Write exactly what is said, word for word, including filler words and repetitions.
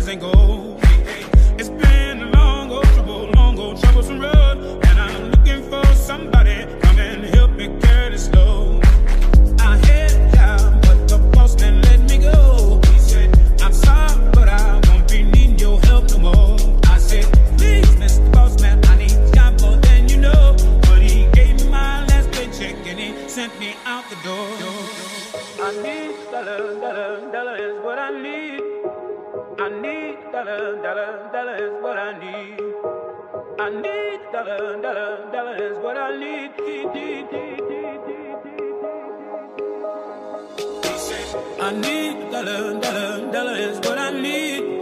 this ain't gold. It's been a long old trouble, long old troublesome road, and I'm looking for somebody come and help me carry this load. I head down, but the boss man let me go. He said, I'm sorry, but I won't be needing your help no more. I said, please, Mister Boss Man, I need job more than you know. But he gave me my last paycheck and he sent me out the door. I need dollar, dollar, dollar is what I need. I need dollar, dollar, dollar is what I need. I need dollar, dollar, dollar is what I need. I need dollar, dollar, dollar is what I need.